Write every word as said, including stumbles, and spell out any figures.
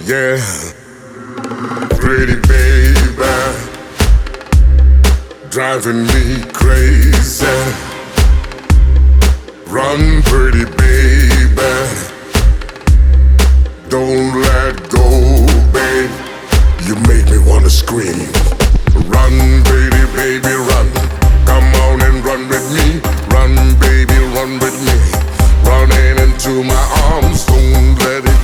Yeah, pretty baby, driving me crazy. Run, pretty baby, don't let go, babe. You make me wanna scream. Run, pretty baby, run. Come on and run with me. Run, baby, run with me. Running into my arms, don't let it